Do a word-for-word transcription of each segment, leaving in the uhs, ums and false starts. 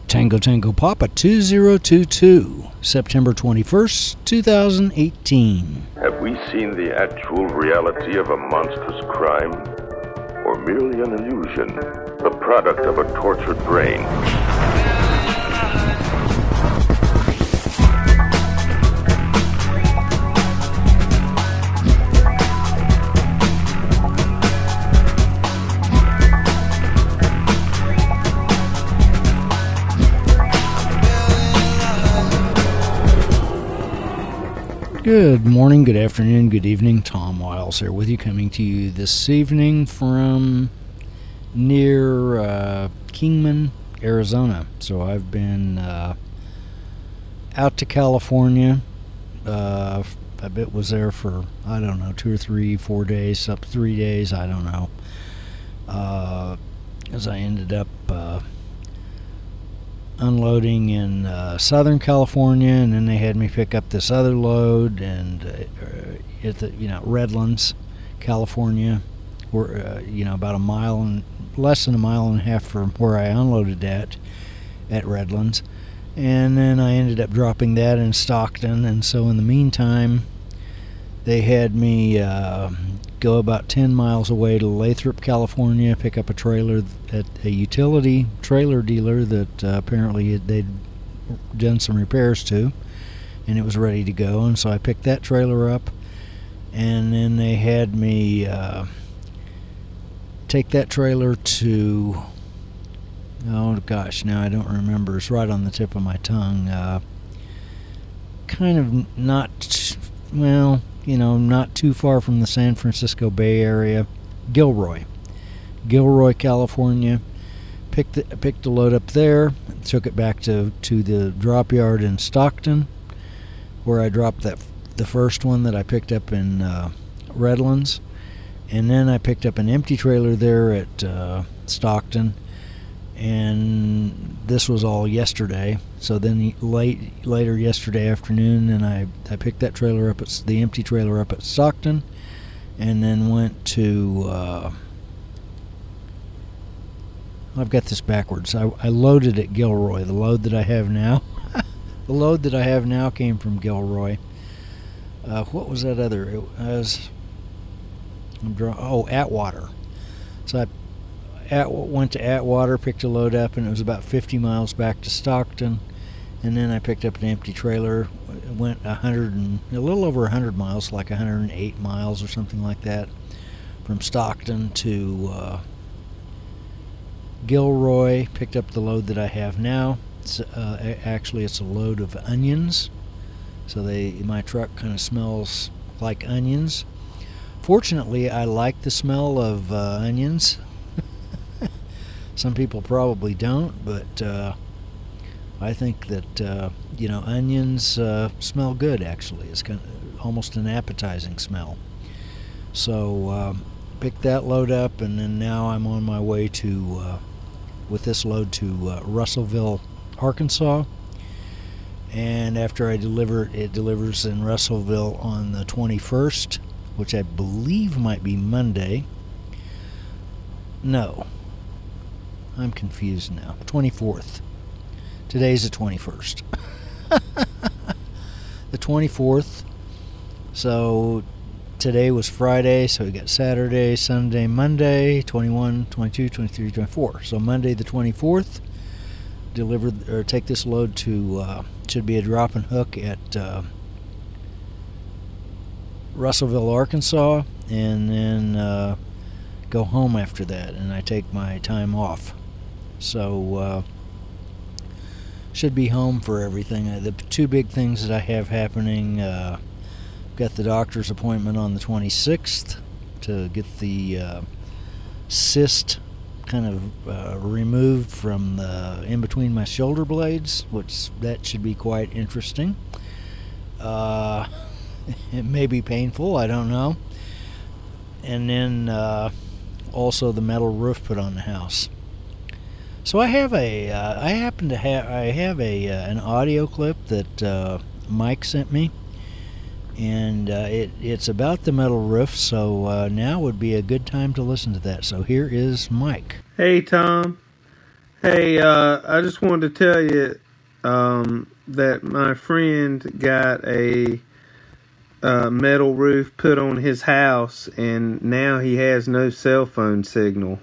Tango Tango Papa two zero two two, September twenty-first, twenty eighteen. Have we seen the actual reality of a monstrous crime? Or merely an illusion, the product of a tortured brain? Good morning, good afternoon, good evening. Tom Wiles here with you, coming to you this evening from near uh, Kingman, Arizona. So I've been uh, out to California. Uh, I bet was there for, I don't know, two or three, four days, up to three days, I don't know. Uh, as I ended up uh, unloading in uh, Southern California, and then they had me pick up this other load and uh, at the, you know, Redlands, California, where uh, you know, about a mile and less than a mile and a half from where I unloaded at at Redlands, and then I ended up dropping that in Stockton. And so in the meantime, they had me uh, go about ten miles away to Lathrop, California, pick up a trailer at a utility trailer dealer that uh, apparently they'd done some repairs to, and it was ready to go. And so I picked that trailer up, and then they had me uh, take that trailer to, oh gosh, now I don't remember, it's right on the tip of my tongue, uh, kind of not, well, you know, not too far from the San Francisco Bay Area, Gilroy, Gilroy, California. Picked the, picked the load up there, took it back to, to the drop yard in Stockton, where I dropped that the first one that I picked up in uh, Redlands, and then I picked up an empty trailer there at uh, Stockton, and this was all yesterday. So then late later yesterday afternoon, and I, I picked that trailer up, at the empty trailer up at Stockton, and then went to, uh, I've got this backwards. I, I loaded at Gilroy. The load that I have now, the load that I have now came from Gilroy. Uh, what was that other? It was, I'm draw, oh, Atwater. So I At, went to Atwater, picked a load up, and it was about fifty miles back to Stockton. And then I picked up an empty trailer, went a hundred and a little over a hundred miles, like a hundred and eight miles or something like that, from Stockton to uh, Gilroy. Picked up the load that I have now. It's, uh, actually, it's a load of onions. So they, my truck kind of smells like onions. Fortunately, I like the smell of uh, onions. Some people probably don't, but uh, I think that uh, you know, onions uh, smell good. Actually, it's kind of almost an appetizing smell. So uh, picked that load up, and then now I'm on my way to uh, with this load to uh, Russellville, Arkansas. And after I deliver it, it delivers in Russellville on the twenty-first, which I believe might be Monday. No. I'm confused now. twenty-fourth. Today's the twenty-first. The twenty-fourth. So today was Friday, so we got Saturday, Sunday, Monday, twenty-one, twenty-two, twenty-three, twenty-four. So Monday the twenty-fourth, deliver or take this load to, uh, should be a drop and hook at uh, Russellville, Arkansas, and then uh, go home after that, and I take my time off. So, uh, should be home for everything. Uh, the two big things that I have happening, uh, got the doctor's appointment on the twenty-sixth to get the uh, cyst kind of uh, removed from the in between my shoulder blades, which that should be quite interesting. Uh, it may be painful, I don't know. And then uh, also the metal roof put on the house. So I have a, uh, I happen to have, I have a uh, an audio clip that uh, Mike sent me, and uh, it it's about the metal roof. So uh, now would be a good time to listen to that. So here is Mike. Hey Tom, Hey, uh, I just wanted to tell you um, that my friend got a uh, metal roof put on his house, and now he has no cell phone signal.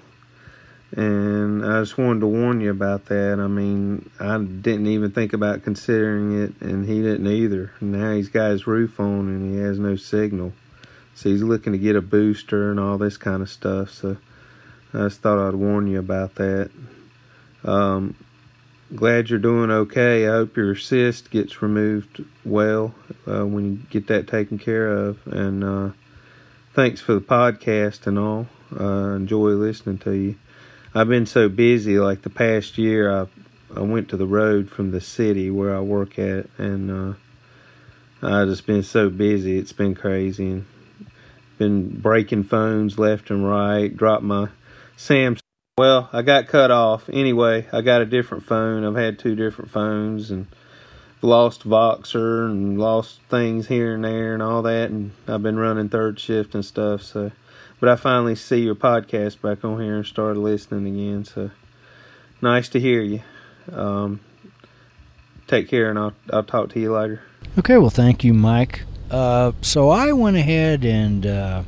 And I just wanted to warn you about that. I mean, I didn't even think about considering it, and he didn't either. Now he's got his roof on, and he has no signal. So he's looking to get a booster and all this kind of stuff. So I just thought I'd warn you about that. Um, glad you're doing okay. I hope your cyst gets removed well uh, when you get that taken care of. And uh, thanks for the podcast and all. Uh, enjoy listening to you. I've been so busy, like the past year, I I went to the road from the city where I work at, and uh, I've just been so busy. It's been crazy, and been breaking phones left and right, dropped my Samsung. Well, I got cut off. Anyway, I got a different phone. I've had two different phones, and lost Voxer, and lost things here and there and all that, and I've been running third shift and stuff, so... But I finally see your podcast back on here and started listening again. So nice to hear you. Um, take care, and I'll I'll talk to you later. Okay, well, thank you, Mike. Uh, so I went ahead and uh,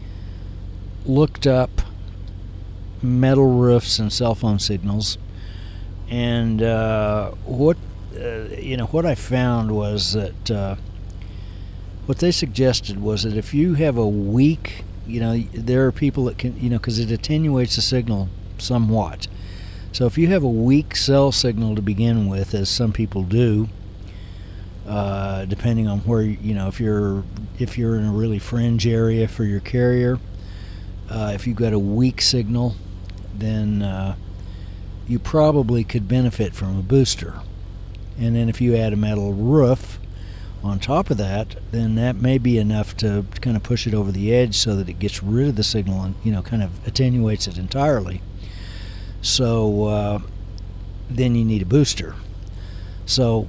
looked up metal roofs and cell phone signals, and uh, what uh, you know what I found was that uh, what they suggested was that if you have a weak You know, there are people that can, you know, because it attenuates the signal somewhat. So if you have a weak cell signal to begin with, as some people do, uh, depending on where, you know, if you're if you're in a really fringe area for your carrier, uh, if you've got a weak signal, then uh, you probably could benefit from a booster. And then if you add a metal roof on top of that, then that may be enough to kind of push it over the edge so that it gets rid of the signal and, you know, kind of attenuates it entirely. So uh, then you need a booster. So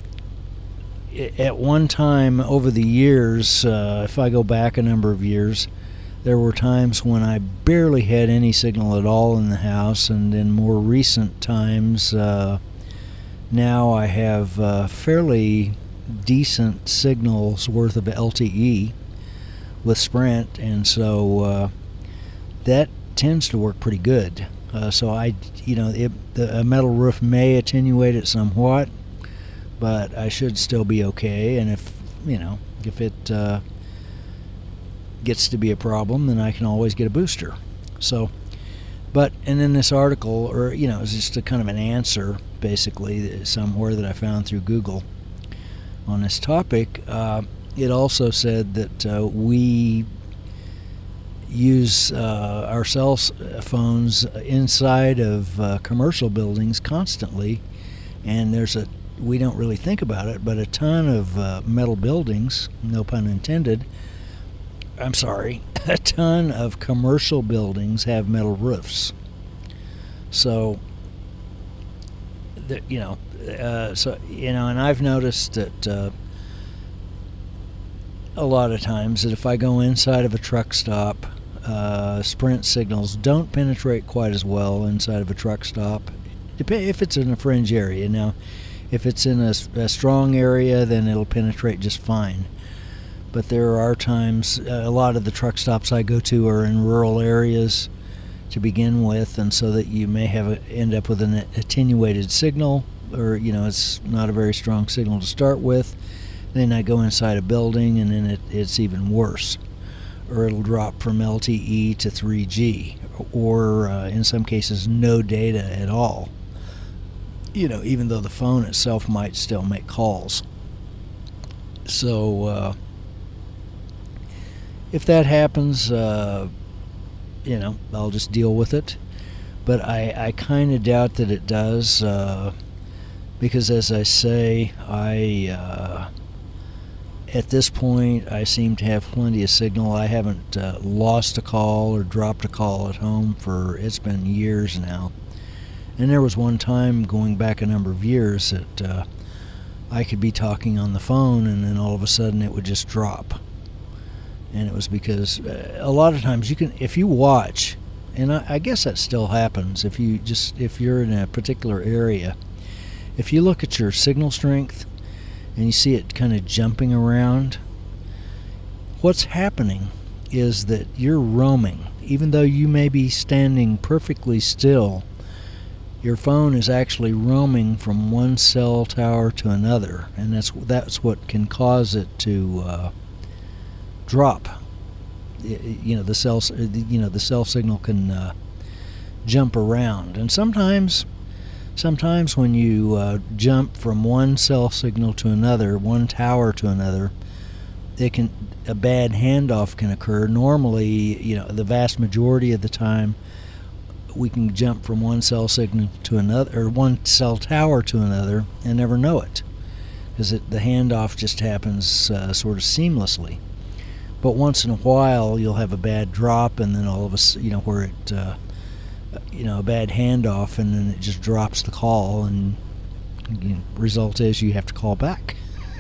at one time over the years, uh, if I go back a number of years, there were times when I barely had any signal at all in the house, and in more recent times, uh, now I have uh, fairly decent signals worth of L T E with Sprint, and so uh, that tends to work pretty good. Uh, so I, you know, it, the a metal roof may attenuate it somewhat, but I should still be okay. And if you know if it uh, gets to be a problem, then I can always get a booster. So, but and in this article, or you know, it's just a kind of an answer basically somewhere that I found through Google on this topic. Uh, it also said that uh, we use uh, our cell phones inside of uh, commercial buildings constantly, and there's a we don't really think about it, but a ton of uh, metal buildings, no pun intended, I'm sorry, a ton of commercial buildings have metal roofs. So, the, you know, Uh, so you know, and I've noticed that uh, a lot of times that if I go inside of a truck stop, uh, Sprint signals don't penetrate quite as well inside of a truck stop. If it's in a fringe area, now, if it's in a, a strong area, then it'll penetrate just fine. But there are times, uh, a lot of the truck stops I go to are in rural areas to begin with, and so that you may have a, end up with an attenuated signal. Or, you know, it's not a very strong signal to start with. Then I go inside a building, and then it, it's even worse. Or it'll drop from L T E to three G, or uh, in some cases no data at all. You know, even though the phone itself might still make calls. So uh, if that happens, uh, you know, I'll just deal with it. But I, I kind of doubt that it does. Uh, Because, as I say, I uh, at this point I seem to have plenty of signal. I haven't uh, lost a call or dropped a call at home for, it's been years now. And there was one time going back a number of years that uh, I could be talking on the phone, and then all of a sudden it would just drop. And it was because uh, a lot of times you can, if you watch and I, I guess that still happens if you just if you're in a particular area. If you look at your signal strength and you see it kind of jumping around, what's happening is that you're roaming. Even though you may be standing perfectly still, your phone is actually roaming from one cell tower to another, and that's that's what can cause it to uh, drop. You know, the cell you know the cell signal can uh, jump around, and sometimes sometimes when you uh, jump from one cell signal to another, one tower to another, it can a bad handoff can occur. Normally, you know, the vast majority of the time, we can jump from one cell signal to another, or one cell tower to another, and never know it, because the handoff just happens uh, sort of seamlessly. But once in a while, you'll have a bad drop, and then all of a sudden, you know, where it, uh, you know, a bad handoff, and then it just drops the call, and the result is you have to call back.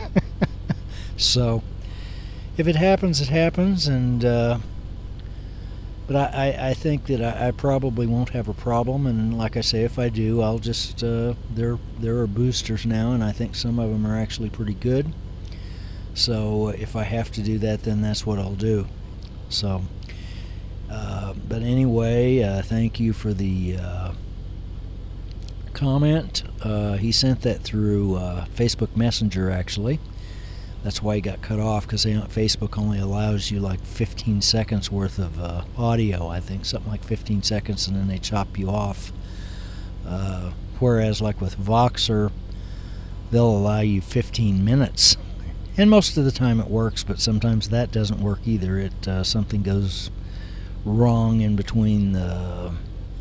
So, if it happens, it happens, and uh, but I, I, I think that I, I probably won't have a problem, and like I say, if I do, I'll just uh, there there are boosters now, and I think some of them are actually pretty good. So if I have to do that, then that's what I'll do. So, uh, but anyway, uh, thank you for the uh, comment. Uh, he sent that through uh, Facebook Messenger, actually. That's why he got cut off, because Facebook only allows you like fifteen seconds worth of uh, audio, I think, something like fifteen seconds, and then they chop you off. Uh, whereas like with Voxer, they'll allow you fifteen minutes. And most of the time it works, but sometimes that doesn't work either. It uh, something goes wrong in between the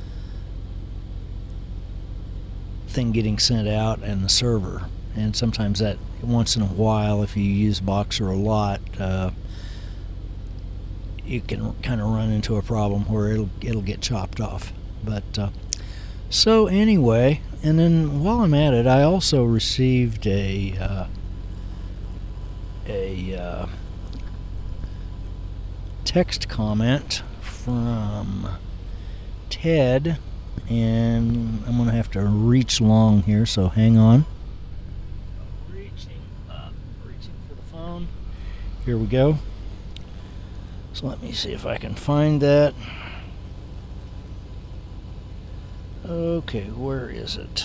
thing getting sent out and the server. And sometimes that, once in a while, if you use Voxer a lot, uh, you can kind of run into a problem where it'll it'll get chopped off. But uh, so anyway, and then while I'm at it, I also received a uh, a uh, text comment from Ted, and I'm gonna have to reach long here, so hang on. Reaching up, reaching for the phone. Here we go. So let me see if I can find that. Okay, where is it?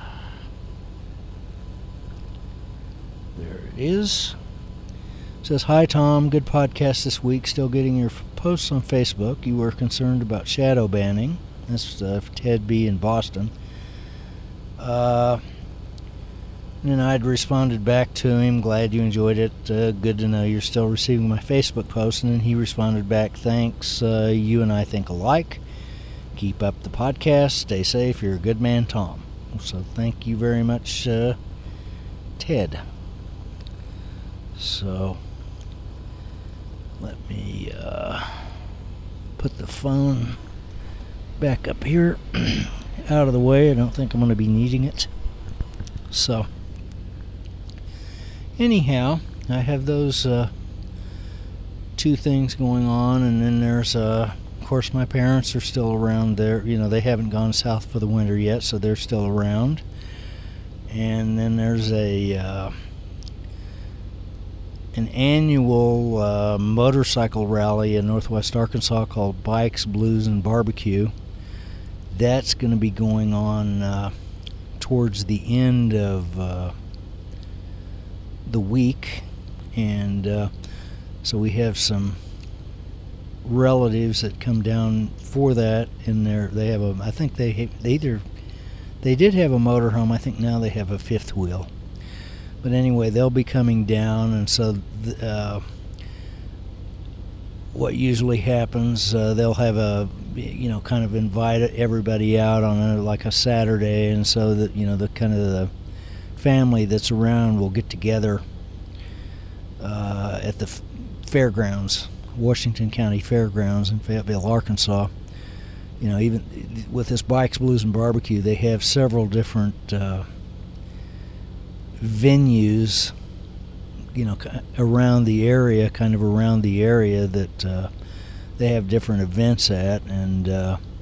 There it is. It says, "Hi Tom, good podcast this week. Still getting your posts on Facebook. You were concerned about shadow banning." That's uh, Ted B in Boston. Uh, and then I'd responded back to him, "Glad you enjoyed it. Uh, good to know you're still receiving my Facebook posts." And then he responded back, "Thanks. Uh, you and I think alike. Keep up the podcast. Stay safe. You're a good man, Tom." So thank you very much, uh, Ted. So let me uh, put the phone back up here out of the way. I don't think I'm going to be needing it. So anyhow, I have those uh, two things going on, and then there's uh, of course my parents are still around there. You know, they haven't gone south for the winter yet, so they're still around. And then there's a uh, an annual uh, motorcycle rally in northwest Arkansas called Bikes, Blues, and Barbecue. That's going to be going on uh, towards the end of uh, the week, and uh, so we have some relatives that come down for that. In there, they have a. I think they have, they either they did have a motorhome. I think now they have a fifth wheel. But anyway, they'll be coming down, and so uh, what usually happens, uh, they'll have a, you know, kind of invite everybody out on a, like a Saturday, and so that, you know, the kind of the family that's around will get together uh, at the f- fairgrounds, Washington County Fairgrounds in Fayetteville, Arkansas. You know, even with this Bikes, Blues, and Barbecue, they have several different uh, venues, you know, around the area, kind of around the area that uh, they have different events at, and uh,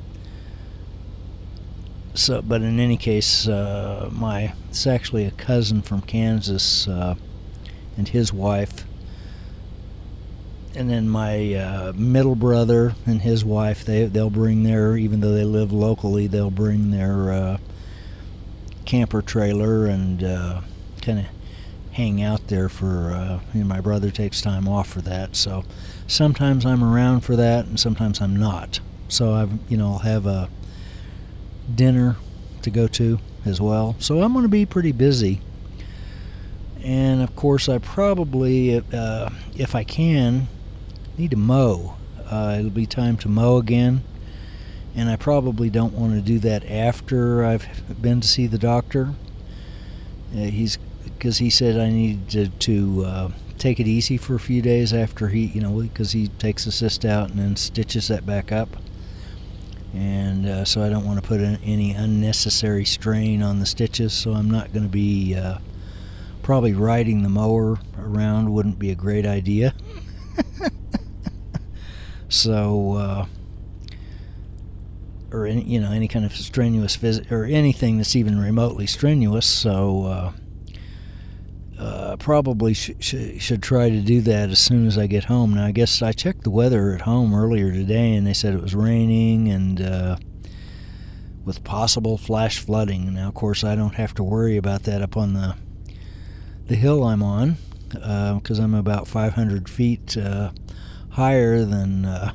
so, but in any case, uh, my it's actually a cousin from Kansas uh, and his wife, and then my uh, middle brother and his wife. They they'll bring their, even though they live locally, they'll bring their uh, camper trailer and uh, kind of hang out there for. Uh, you know, my brother takes time off for that, so sometimes I'm around for that, and sometimes I'm not. So I've you know I'll have a dinner to go to as well. So I'm going to be pretty busy. And of course, I probably, uh, if I can, need to mow. Uh, it'll be time to mow again. And I probably don't want to do that after I've been to see the doctor. Uh, he's because he said I need to, to uh, take it easy for a few days after he, you know, because he takes the cyst out and then stitches that back up. And uh, so I don't want to put in any unnecessary strain on the stitches, so I'm not going to be uh, probably riding the mower around wouldn't be a great idea. so uh, or any, you know any kind of strenuous visit or anything that's even remotely strenuous, so uh, uh, probably sh- sh- should try to do that as soon as I get home. Now, I guess I checked the weather at home earlier today, and they said it was raining and uh, with possible flash flooding. Now, of course, I don't have to worry about that up on the the hill I'm on, because uh, I'm about five hundred feet uh, higher than uh,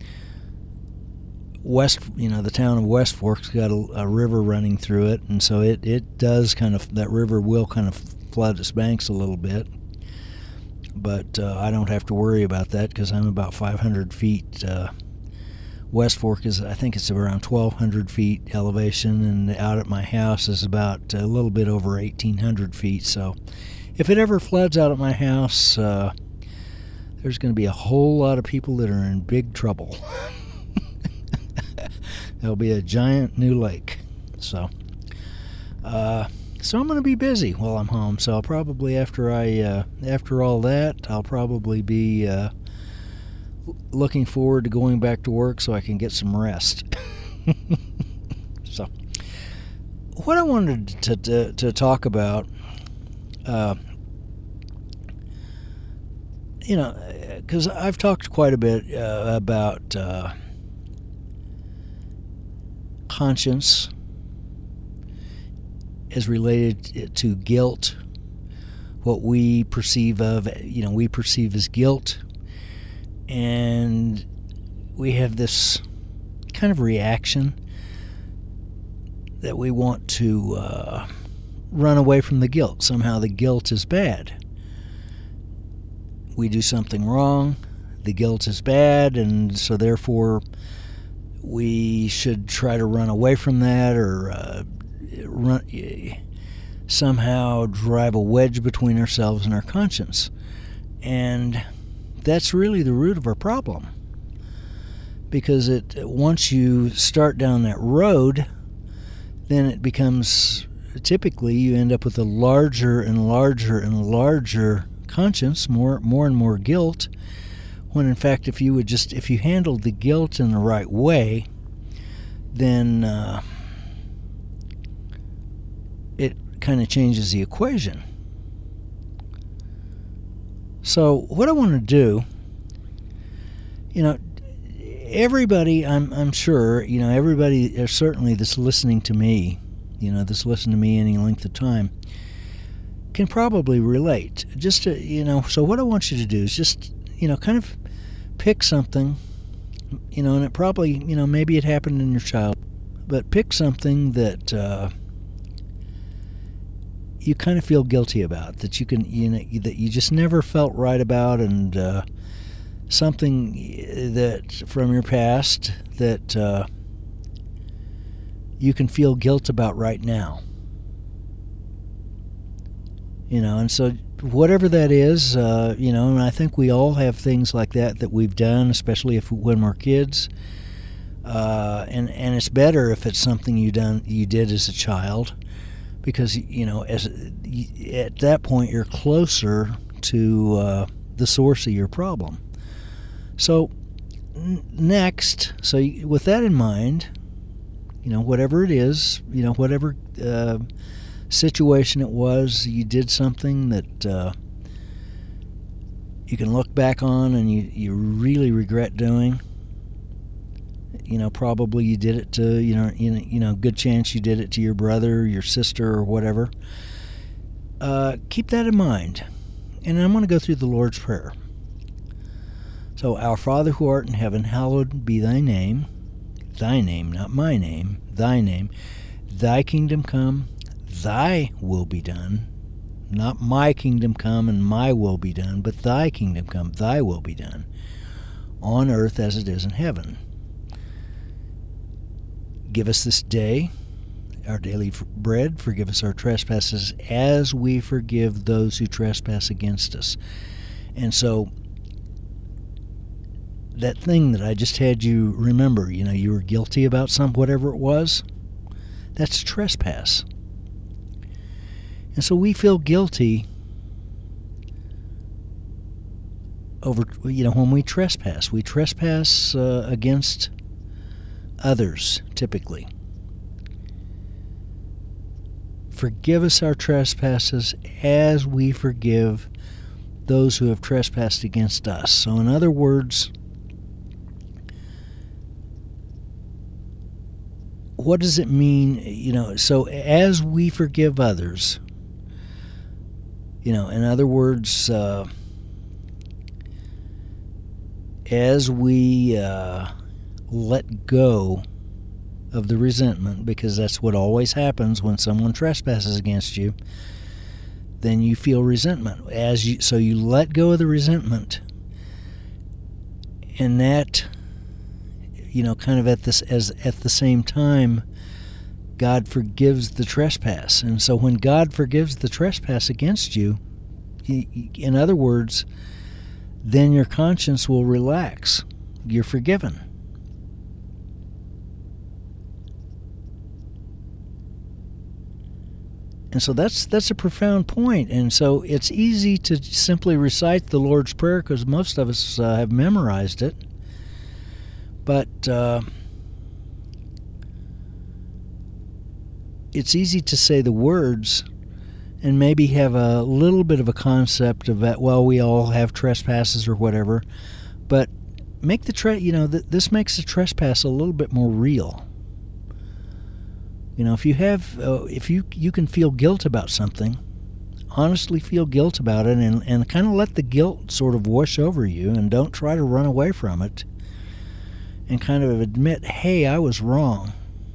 West. You know, the town of West Fork's got a, a river running through it, and so it it does kind of that river will kind of flood its banks a little bit, but uh, I don't have to worry about that because I'm about five hundred feet. Uh, West Fork is, I think it's around twelve hundred feet elevation, and out at my house is about a little bit over eighteen hundred feet. So if it ever floods out at my house, uh, there's going to be a whole lot of people that are in big trouble. There'll be a giant new lake. So, uh, So I'm going to be busy while I'm home. So I'll probably, after I, uh, after all that, I'll probably be uh, looking forward to going back to work so I can get some rest. So, what I wanted to to, to talk about, uh, you know, because I've talked quite a bit uh, about uh, conscience is related to guilt, what we perceive of, you know, we perceive as guilt, and we have this kind of reaction that we want to uh, run away from the guilt. Somehow the guilt is bad. We do something wrong, the guilt is bad, and so therefore we should try to run away from that, or uh, run, somehow drive a wedge between ourselves and our conscience. And that's really the root of our problem. Because it once you start down that road, then it becomes, typically you end up with a larger and larger and larger conscience, more more and more guilt, when in fact if you would just, if you handled the guilt in the right way, then uh, it kind of changes the equation. So what I want to do, you know, everybody, I'm I'm sure, you know, everybody, uh, certainly that's listening to me, you know, that's listened to me any length of time, can probably relate. Just to, you know, so what I want you to do is just, you know, kind of pick something, you know, and it probably, you know, maybe it happened in your childhood, but pick something that uh, you kind of feel guilty about, that you can, you know, that you just never felt right about, and uh, something that from your past that uh, you can feel guilt about right now. You know, and so whatever that is, uh, you know, and I think we all have things like that that we've done, especially if when we're kids. Uh, and and it's better if it's something you done you did as a child, because you know, as at that point you're closer to uh, the source of your problem. So n- next, so you, with that in mind, You know, whatever it is, you know, whatever uh, situation it was, you did something that uh, you can look back on and you, you really regret doing. You know, probably you did it to, you know, you know, you know, good chance you did it to your brother, your sister, or whatever. Uh, keep that in mind. And I'm going to go through the Lord's Prayer. So, Our Father who art in heaven, hallowed be thy name. Thy name, not my name, thy name. Thy kingdom come, thy will be done. Not my kingdom come and my will be done, but thy kingdom come, thy will be done. On earth as it is in heaven. Give us this day our daily bread. Forgive us our trespasses as we forgive those who trespass against us. And so that thing that I just had you remember, you know, you were guilty about some, whatever it was, that's trespass. And so we feel guilty over, you know, when we trespass. We trespass uh, against others, typically. Forgive us our trespasses as we forgive those who have trespassed against us. So in other words, what does it mean, you know, so as we forgive others, you know, in other words, uh, as we uh, let go of the resentment, because that's what always happens when someone trespasses against you, then you feel resentment. As you, so you let go of the resentment, and that, you know, kind of at this as at the same time, God forgives the trespass. And so when God forgives the trespass against you, he, in other words, then your conscience will relax. You're forgiven. And so that's that's a profound point. And so it's easy to simply recite the Lord's Prayer because most of us uh, have memorized it. But uh, it's easy to say the words and maybe have a little bit of a concept of that, well, we all have trespasses or whatever. But make the tre- you know, th- this makes the trespass a little bit more real. You know, if you have, uh, if you you can feel guilt about something, honestly feel guilt about it, and, and kind of let the guilt sort of wash over you, and don't try to run away from it, and kind of admit, hey, I was wrong.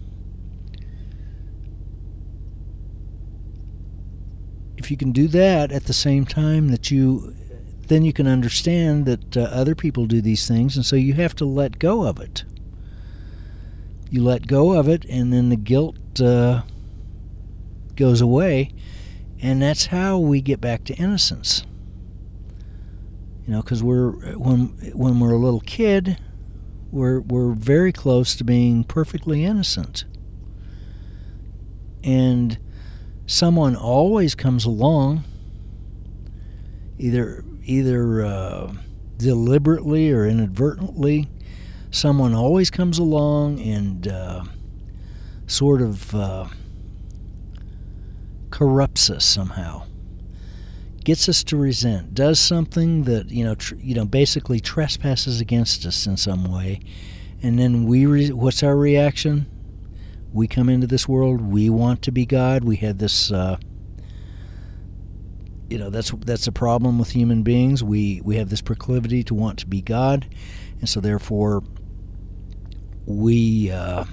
If you can do that at the same time that you, then you can understand that uh, other people do these things, and so you have to let go of it. You let go of it, and then the guilt uh, goes away, and that's how we get back to innocence. You know, because we're when when we're a little kid, we're we're very close to being perfectly innocent, and someone always comes along, either either uh, deliberately or inadvertently. Someone always comes along and uh, sort of uh, corrupts us somehow, gets us to resent, does something that you know, tr- you know, basically trespasses against us in some way, and then we, re- what's our reaction? We come into this world. We want to be God. We have this, uh, you know, that's that's a problem with human beings. We we have this proclivity to want to be God, and so therefore. We uh,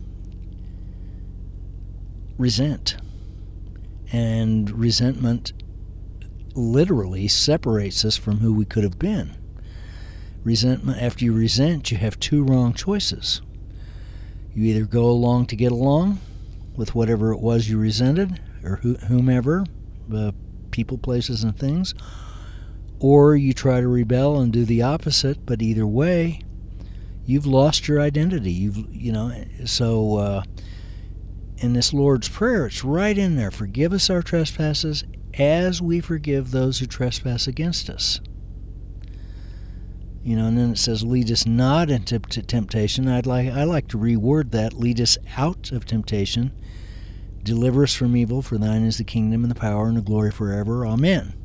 resent, and resentment literally separates us from who we could have been. Resentment, after you resent, you have two wrong choices. You either go along to get along with whatever it was you resented, or whomever, uh, people, places, and things, or you try to rebel and do the opposite, but either way, you've lost your identity. You've, you know, so uh, in this Lord's Prayer, it's right in there. Forgive us our trespasses as we forgive those who trespass against us. You know, and then it says, lead us not into t- temptation. I'd like I like to reword that, lead us out of temptation. Deliver us from evil, for thine is the kingdom and the power and the glory forever. Amen.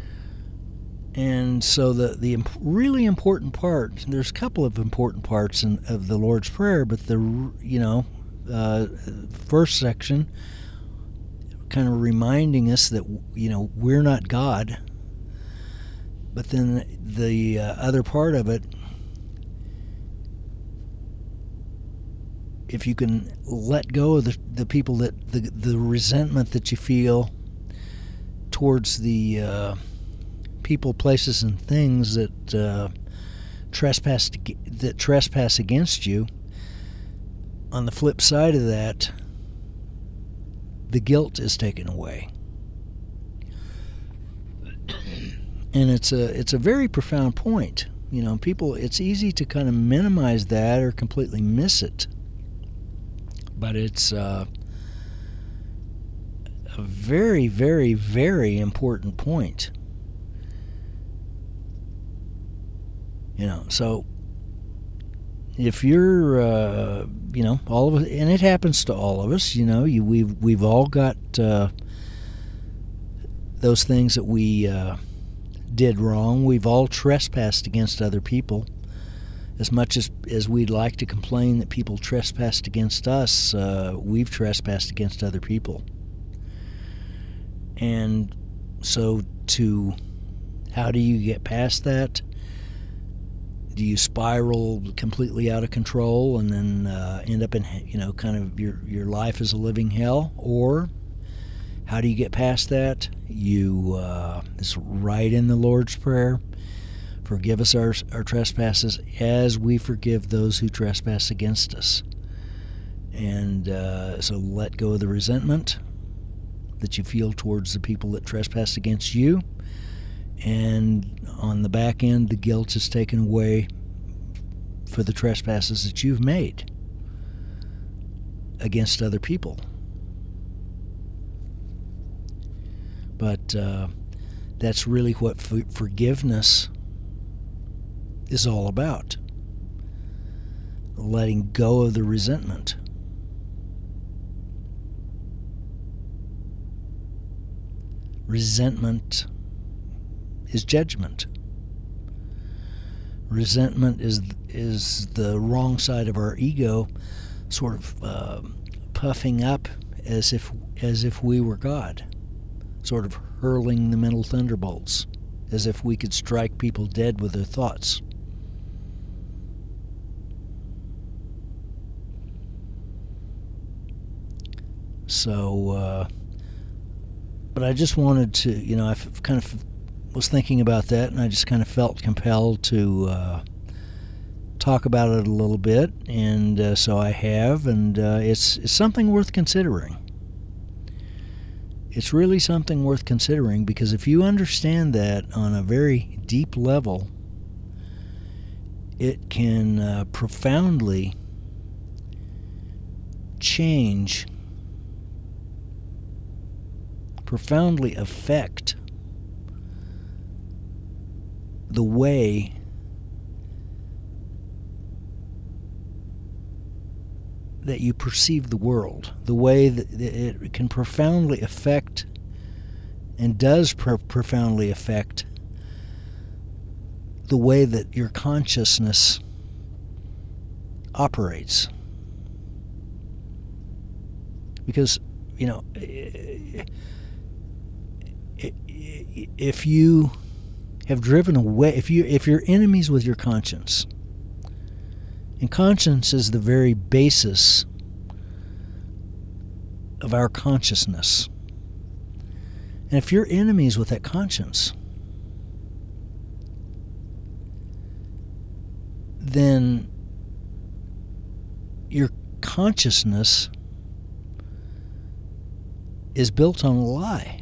And so the, the imp- really important part, there's a couple of important parts in, of the Lord's Prayer, but the, you know, uh, first section kind of reminding us that, you know, we're not God. But then the uh, other part of it, if you can let go of the, the people that, the, the resentment that you feel towards the uh, people, places, and things that uh, trespass that trespass against you, on the flip side of that, the guilt is taken away. And it's a it's a very profound point. You know, people, it's easy to kind of minimize that or completely miss it. But it's uh, a very, very, very important point. You know, so if you're, uh, you know, all of us, and it happens to all of us, you know, you, we've, we've all got uh, those things that we uh, did wrong. We've all trespassed against other people. As much as, as we'd like to complain that people trespassed against us, uh, we've trespassed against other people. And so to, how do you get past that? Do you spiral completely out of control and then uh, end up in, you know, kind of your, your life is a living hell? Or how do you get past that? You, uh, it's right in the Lord's Prayer. Forgive us our, our trespasses as we forgive those who trespass against us. And uh, so let go of the resentment that you feel towards the people that trespass against you. And on the back end, the guilt is taken away for the trespasses that you've made against other people. But uh, that's really what f- forgiveness is all about. Letting go of the resentment. Resentment is judgment. Resentment is is the wrong side of our ego, sort of uh, puffing up as if as if we were God, sort of hurling the mental thunderbolts, as if we could strike people dead with their thoughts. So, uh, but I just wanted to, you know, I kind of was thinking about that, and I just kind of felt compelled to uh, talk about it a little bit, and uh, so I have, and uh, it's it's something worth considering. It's really something worth considering, because if you understand that on a very deep level, it can uh, profoundly change, profoundly affect the way that you perceive the world, the way that it can profoundly affect and does pro- profoundly affect the way that your consciousness operates. Because, you know, if you have driven away, if you if you're enemies with your conscience, and conscience is the very basis of our consciousness, and if you're enemies with that conscience, then your consciousness is built on a lie.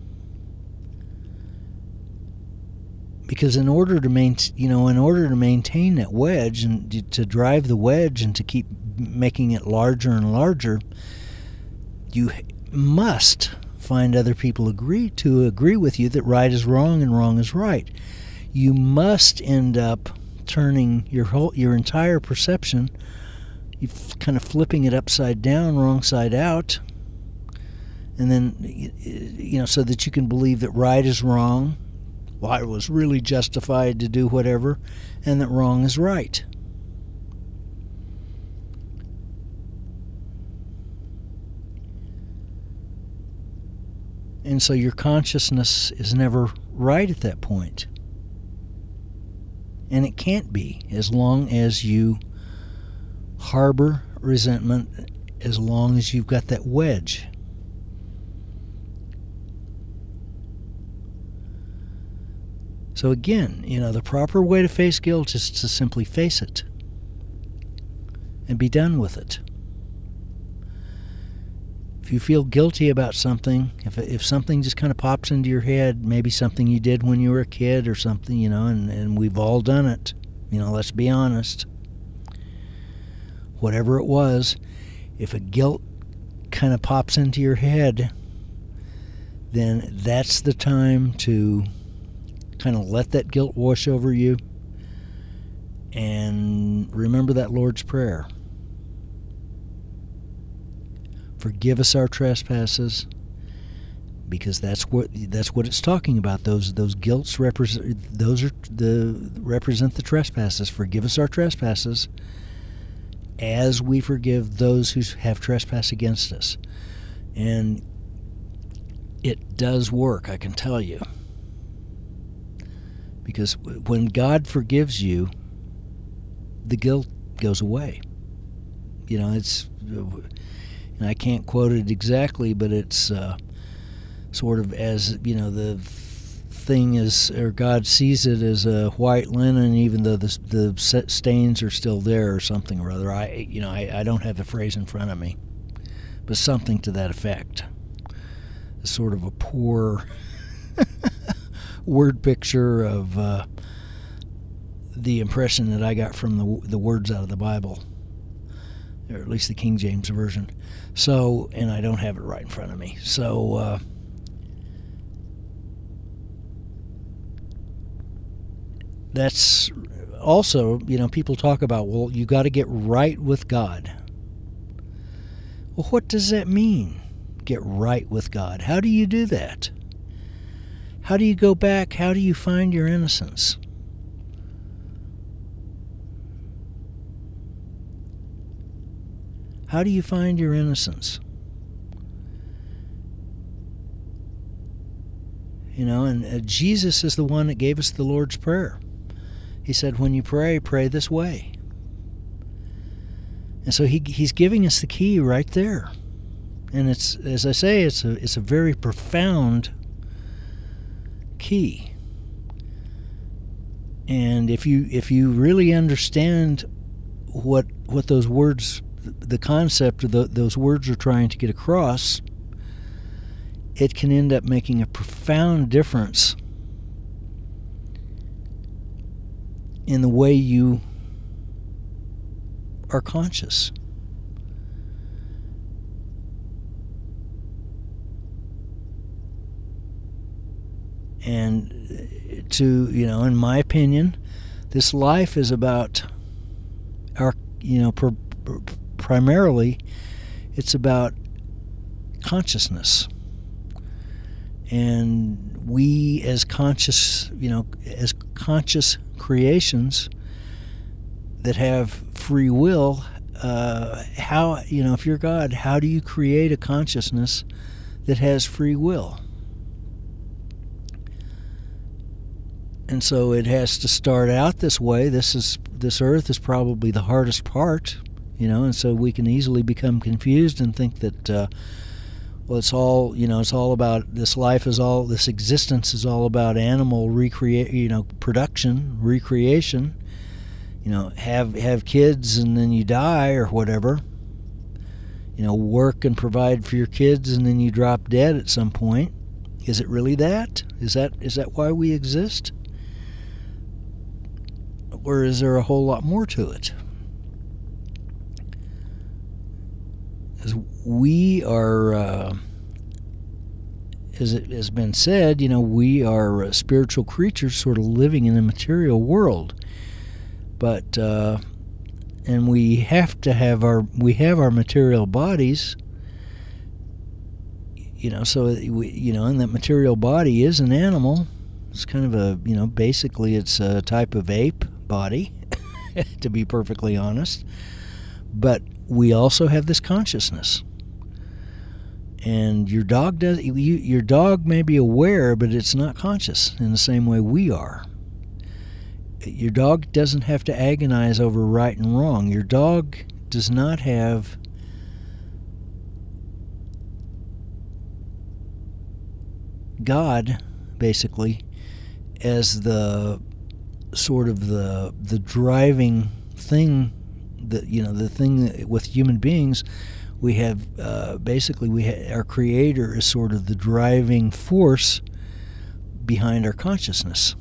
Because in order to maintain, you know, in order to maintain that wedge and to drive the wedge and to keep making it larger and larger, you must find other people agree to agree with you that right is wrong and wrong is right. You must end up turning your whole your entire perception, you kind of flipping it upside down, wrong side out, and then, you know, so that you can believe that right is wrong, well, I was really justified to do whatever, and that wrong is right. And so your consciousness is never right at that point. And it can't be as long as you harbor resentment, as long as you've got that wedge. So again, you know, the proper way to face guilt is to simply face it and be done with it. If you feel guilty about something, if if something just kind of pops into your head, maybe something you did when you were a kid or something, you know, and, and we've all done it, you know, let's be honest. Whatever it was, if a guilt kind of pops into your head, then that's the time to kind of let that guilt wash over you and remember that Lord's Prayer. Forgive us our trespasses, because that's what that's what it's talking about. Those those guilts represent those are the represent the trespasses. Forgive us our trespasses, as we forgive those who have trespassed against us. And it does work, I can tell you. Because when God forgives you, the guilt goes away. You know, it's, and I can't quote it exactly, but it's uh, sort of as, you know, the thing is, or God sees it as a white linen, even though the the stains are still there, or something or other. I, you know, I, I don't have the phrase in front of me, but something to that effect. It's sort of a poor word picture of uh, the impression that I got from the the words out of the Bible, or at least the King James Version. So, and I don't have it right in front of me. So, uh, that's also, you know, people talk about, well, you got to get right with God. Well, what does that mean? Get right with God. How do you do that? How do you go back? How do you find your innocence? How do you find your innocence? You know, and uh, Jesus is the one that gave us the Lord's Prayer. He said, when you pray, pray this way. And so he he's giving us the key right there. And it's, as I say, it's a it's a very profound key. And if you if you really understand what what those words, the concept of the, those words are trying to get across, it can end up making a profound difference in the way you are conscious. And to, you know, in my opinion, this life is about our, you know, pr- pr- primarily it's about consciousness. And we as conscious, you know, as conscious creations that have free will, uh, how, you know, if you're God, how do you create a consciousness that has free will? And so it has to start out this way. This is this earth is probably the hardest part, you know, and so we can easily become confused and think that, uh, well, it's all, you know, it's all about, this life is all, this existence is all about animal recreate, you know, production, recreation, you know, have have kids and then you die or whatever, you know, work and provide for your kids and then you drop dead at some point. Is it really that? Is that is that why we exist? Or is there a whole lot more to it? As we are, uh, as it has been said, you know, we are uh, spiritual creatures sort of living in a material world. But uh, and we have to have our we have our material bodies. You know, so we, you know, and that material body is an animal. It's kind of a, you know, basically it's a type of ape body, to be perfectly honest. But we also have this consciousness. And your dog does. You, your dog may be aware, but it's not conscious in the same way we are. Your dog doesn't have to agonize over right and wrong. Your dog does not have God, basically, as the sort of the the driving thing. That, you know, the thing that, with human beings. We have, uh, basically, we ha- our Creator is sort of the driving force behind our consciousness.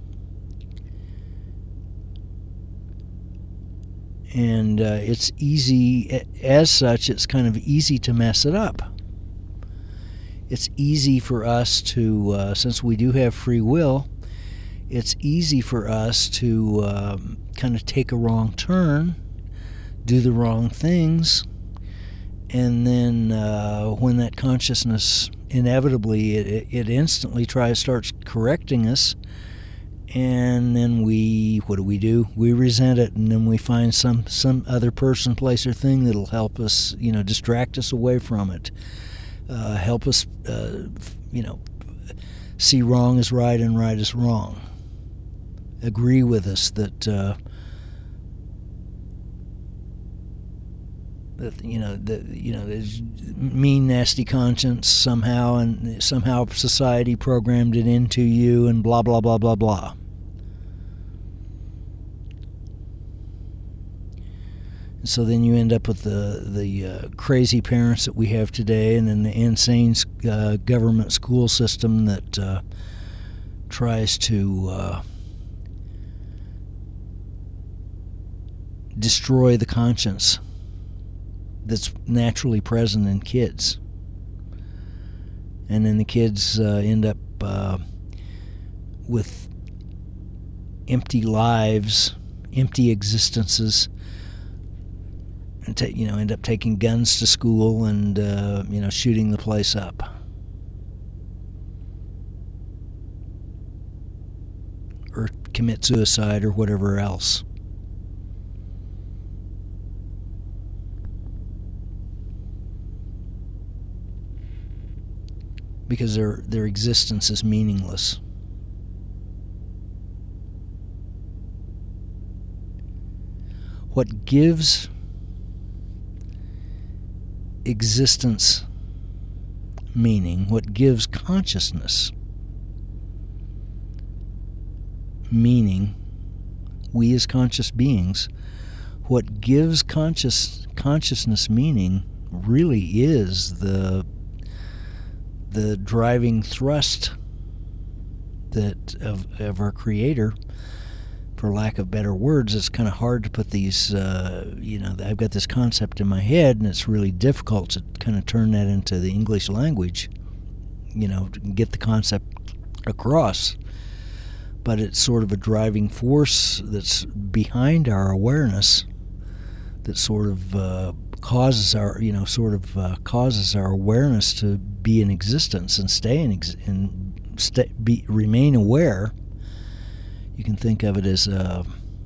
And uh, it's easy, as such, it's kind of easy to mess it up. It's easy for us to, uh, since we do have free will, it's easy for us to um, kind of take a wrong turn, do the wrong things, and then uh, when that consciousness inevitably it, it instantly tries starts correcting us, and then we what do we do we resent it, and then we find some some other person, place, or thing that'll help us, you know, distract us away from it, uh, help us uh, you know see wrong as right and right as wrong, agree with us that uh, That, you know, the, you know, there's mean, nasty conscience somehow, and somehow society programmed it into you, and blah blah blah blah blah. And so then you end up with the the uh, crazy parents that we have today, and then the insane uh, government school system that uh, tries to uh, destroy the conscience that's naturally present in kids. And then the kids uh, end up uh, with empty lives, empty existences, and ta- you know, end up taking guns to school and uh, you know, shooting the place up. Or commit suicide or whatever else. Because their their existence is meaningless. What gives existence meaning, what gives consciousness meaning, we as conscious beings, what gives conscious consciousness meaning really is the the driving thrust that of of our Creator. For lack of better words, it's kind of hard to put these, uh, you know, I've got this concept in my head, and it's really difficult to kind of turn that into the English language, you know, to get the concept across. But it's sort of a driving force that's behind our awareness that sort of uh, causes our, you know, sort of uh, causes our awareness to be in existence and stay in, ex- and stay, be, remain aware. You can think of it as a,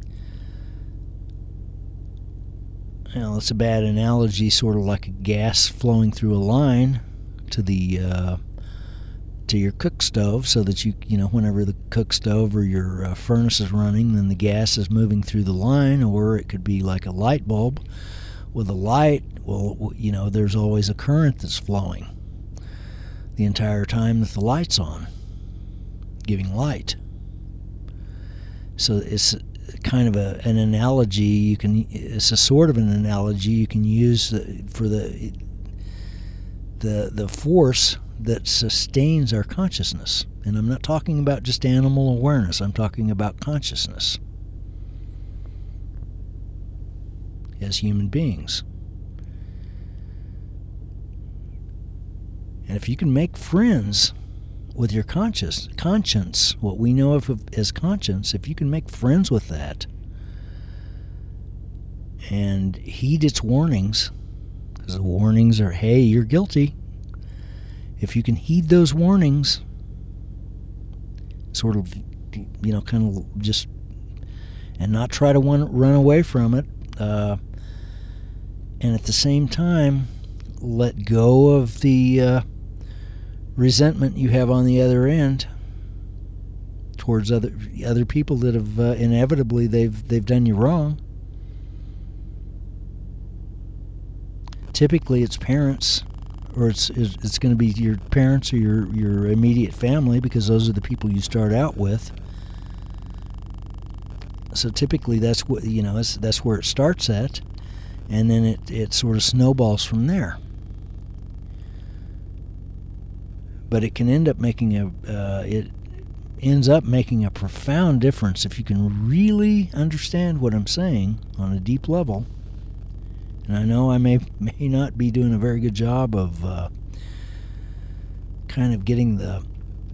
well, it's a bad analogy, sort of like a gas flowing through a line to the uh, to your cook stove, so that you, you know, whenever the cook stove or your uh, furnace is running, then the gas is moving through the line. Or it could be like a light bulb. With a light, well, you know, there's always a current that's flowing the entire time that the light's on, giving light. So it's kind of a, an analogy you can, it's a sort of an analogy you can use for the the the force that sustains our consciousness. And I'm not talking about just animal awareness, I'm talking about consciousness as human beings. And if you can make friends with your conscious conscience, what we know of as conscience, if you can make friends with that, and heed its warnings, because the warnings are, hey, you're guilty. If you can heed those warnings, sort of, you know, kind of just, and not try to run, run away from it, uh, and at the same time, let go of the uh, resentment you have on the other end towards other other people that have uh, inevitably they've they've done you wrong. Typically, it's parents, or it's it's going to be your parents or your your immediate family, because those are the people you start out with. So typically, that's what you know. That's, that's where it starts at, and then it it sort of snowballs from there. But it can end up making a uh, it ends up making a profound difference if you can really understand what I'm saying on a deep level. And I know I may may not be doing a very good job of uh, kind of getting the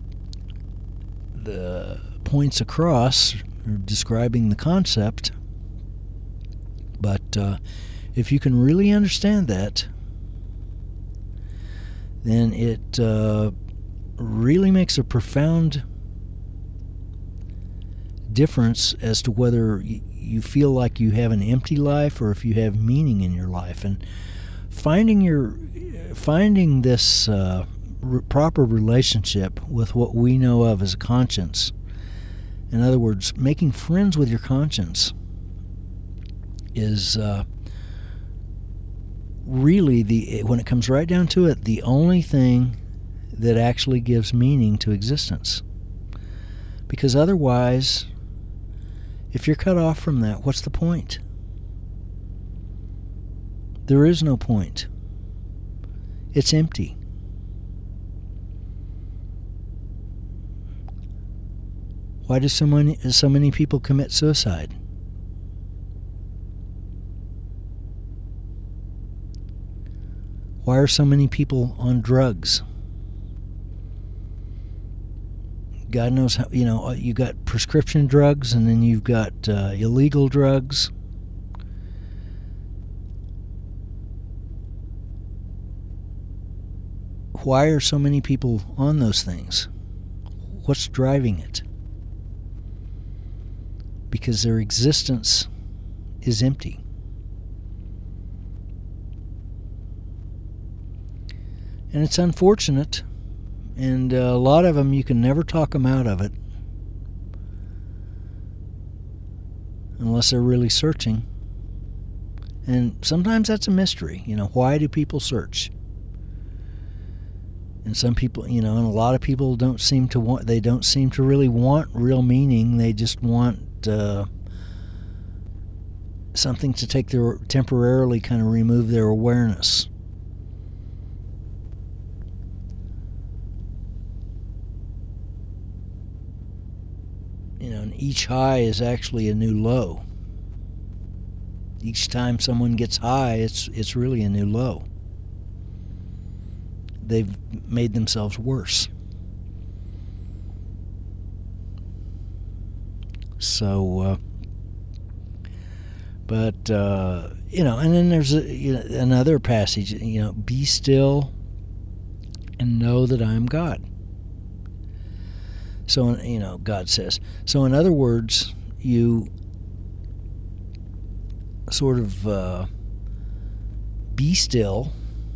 the points across, or describing the concept. But uh, if you can really understand that, then it uh, really makes a profound difference as to whether you feel like you have an empty life or if you have meaning in your life. And finding your finding this uh, r- proper relationship with what we know of as a conscience, in other words, making friends with your conscience, is uh, really, the when it comes right down to it, the only thing that actually gives meaning to existence. Because otherwise, if you're cut off from that, what's the point? There is no point. It's empty. Why do so many, so many people commit suicide? Why are so many people on drugs? God knows how, you know, you got prescription drugs, and then you've got uh, illegal drugs. Why are so many people on those things? What's driving it? Because their existence is empty. And it's unfortunate. And uh, a lot of them, you can never talk them out of it unless they're really searching. And sometimes that's a mystery. You know, why do people search? And some people, you know, and a lot of people don't seem to want, they don't seem to really want real meaning. They just want uh, something to take their, temporarily kind of remove their awareness. You know, and each high is actually a new low. Each time someone gets high, it's it's really a new low. They've made themselves worse. So, uh, but uh, you know, and then there's a, you know, another passage. You know, be still and know that I am God. So, you know, God says. So, in other words, you sort of uh, be still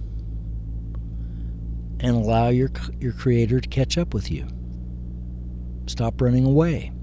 and allow your your Creator to catch up with you. Stop running away.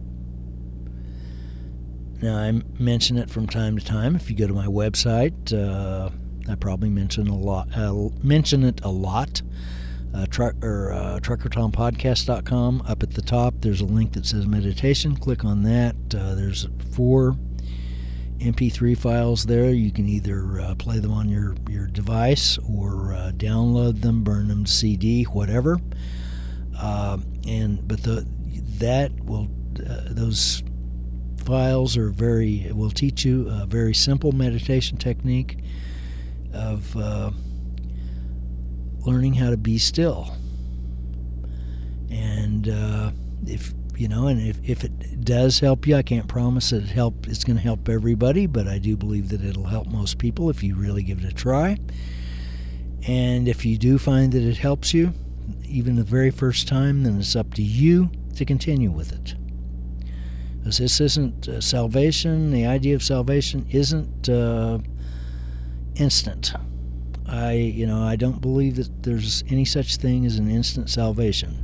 Now, I mention it from time to time. If you go to my website, uh, I probably mention a lot. Uh, mention it a lot. Uh, truck or uh, trucker tom podcast dot com. Up at the top, there's a link that says meditation. Click on that. Uh, there's four M P three files there. You can either uh, play them on your, your device or uh, download them, burn them to C D, whatever. Uh, and but the that will uh, those files are very will teach you a very simple meditation technique of Uh, learning how to be still. And uh, if you know, and if, if it does help you, I can't promise that it help. It's going to help everybody, but I do believe that it'll help most people if you really give it a try. And if you do find that it helps you, even the very first time, then it's up to you to continue with it. Because this isn't uh, salvation. The idea of salvation isn't uh, instant. I, you know, I don't believe that there's any such thing as an instant salvation.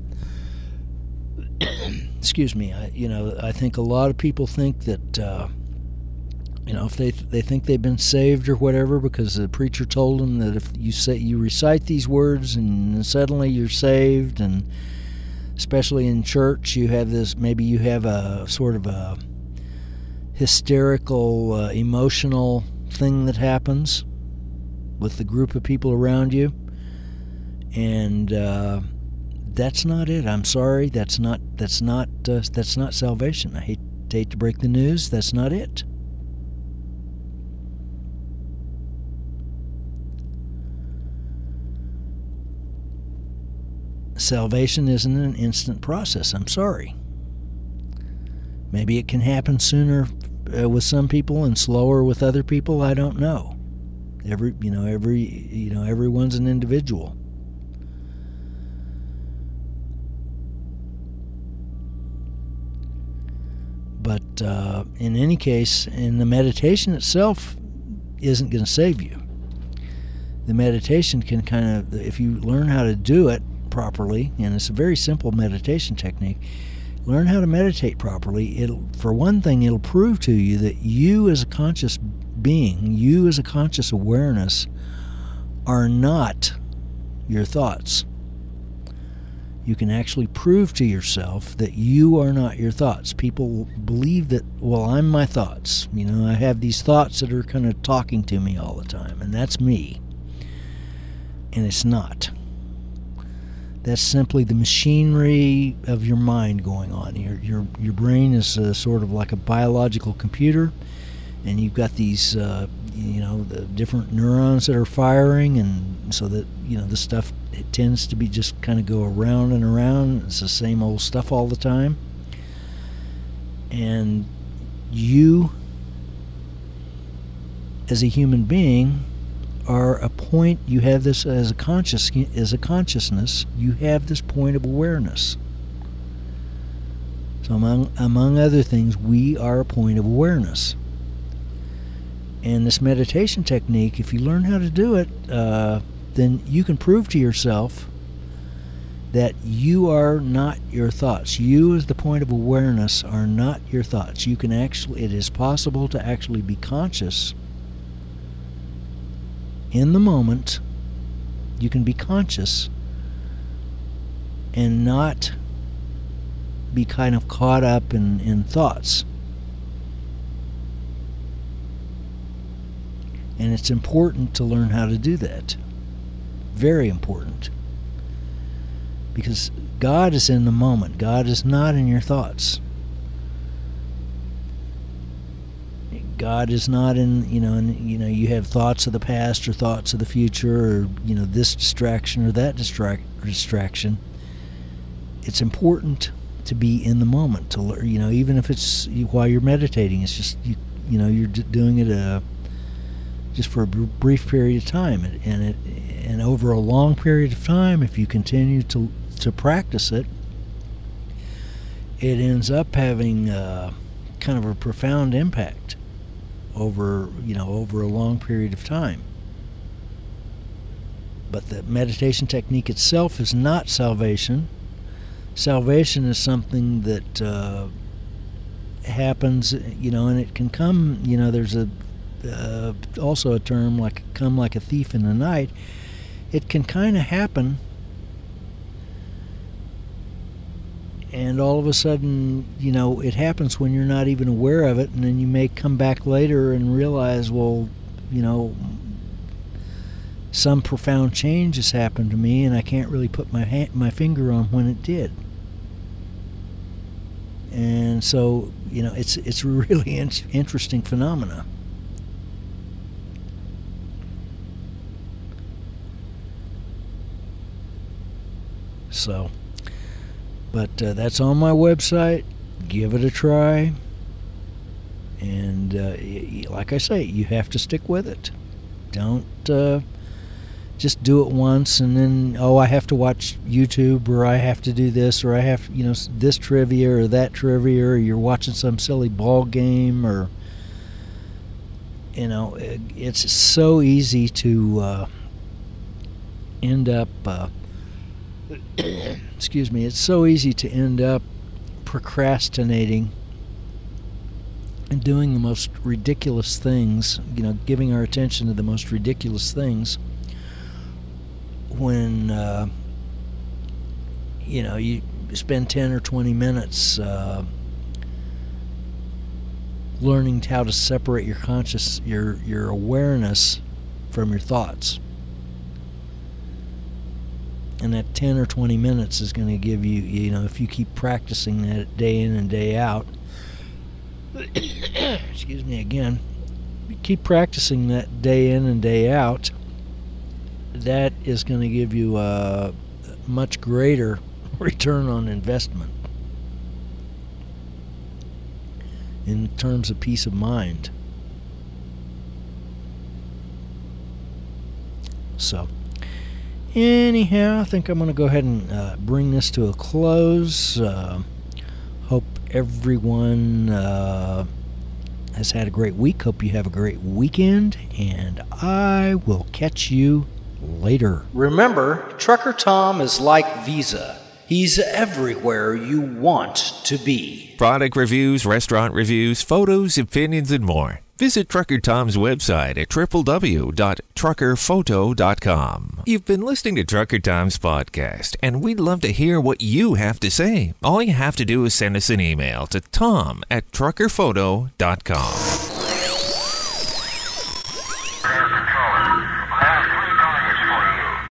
Excuse me. I, you know, I think a lot of people think that, uh, you know, if they they think they've been saved or whatever because the preacher told them that if you say you recite these words and suddenly you're saved, and especially in church, you have this. Maybe you have a sort of a hysterical, uh, emotional thing that happens with the group of people around you, and uh, that's not it. I'm sorry, that's not that's not uh, that's not salvation. I hate hate to break the news. That's not it. Salvation isn't an instant process. I'm sorry. Maybe it can happen sooner uh, with some people and slower with other people. I don't know. Every you know every you know everyone's an individual. But uh, in any case, in the meditation itself isn't going to save you. The meditation can kind of, if you learn how to do it properly, and it's a very simple meditation technique, learn how to meditate properly. It'll, for one thing, it'll prove to you that you as a conscious being, you as a conscious awareness, are not your thoughts. You can actually prove to yourself that you are not your thoughts. People believe that, well, I'm my thoughts. You know, I have these thoughts that are kind of talking to me all the time, and that's me. And it's not. That's simply the machinery of your mind going on. Your your your brain is a, sort of like a biological computer, and you've got these, uh, you know, the different neurons that are firing, and so that, you know, the stuff, it tends to be just kind of go around and around. It's the same old stuff all the time. And you, as a human being, are a point. You have this as a conscious, as a consciousness. You have this point of awareness. So among among other things, we are a point of awareness. And this meditation technique, if you learn how to do it, uh, then you can prove to yourself that you are not your thoughts. You, as the point of awareness, are not your thoughts. You can actually, it is possible to actually be conscious in the moment. You can be conscious and not be kind of caught up in, in thoughts. And it's important to learn how to do that. Very important. Because God is in the moment. God is not in your thoughts. God is not in, you know, and, you know, you have thoughts of the past or thoughts of the future, or, you know, this distraction or that distract, distraction. It's important to be in the moment, to learn, you know, even if it's while you're meditating, it's just, you, you know, you're doing it a just for a brief period of time, and it and over a long period of time, if you continue to to practice it, it ends up having uh, kind of a profound impact over you know over a long period of time. But the meditation technique itself is not salvation. Salvation is something that uh, happens, you know, and it can come. You know, there's a Uh, also a term like come like a thief in the night. It can kind of happen, and all of a sudden, you know, it happens when you're not even aware of it, and then you may come back later and realize, well, you know, some profound change has happened to me, and I can't really put my hand, my finger on when it did. And so, you know, it's it's a really in- interesting phenomena. So, But uh, that's on my website. Give it a try. And uh, y- like I say, you have to stick with it. Don't uh, just do it once and then, oh, I have to watch YouTube, or I have to do this, or I have, you know, this trivia or that trivia, or you're watching some silly ball game, or, you know, it, it's so easy to uh, end up, uh, excuse me, it's so easy to end up procrastinating and doing the most ridiculous things, you know, giving our attention to the most ridiculous things when, uh, you know, you spend ten or twenty minutes uh, learning how to separate your conscious, your, your awareness from your thoughts. And that ten or twenty minutes is going to give you, you know, if you keep practicing that day in and day out, excuse me again, you keep practicing that day in and day out, that is going to give you a much greater return on investment in terms of peace of mind. So, anyhow, I think I'm going to go ahead and uh, bring this to a close. Uh, hope everyone uh, has had a great week. Hope you have a great weekend, and I will catch you later. Remember, Trucker Tom is like Visa. He's everywhere you want to be. Product reviews, restaurant reviews, photos, opinions, and more. Visit Trucker Tom's website at w w w dot trucker photo dot com. You've been listening to Trucker Tom's podcast, and we'd love to hear what you have to say. All you have to do is send us an email to tom at trucker photo dot com.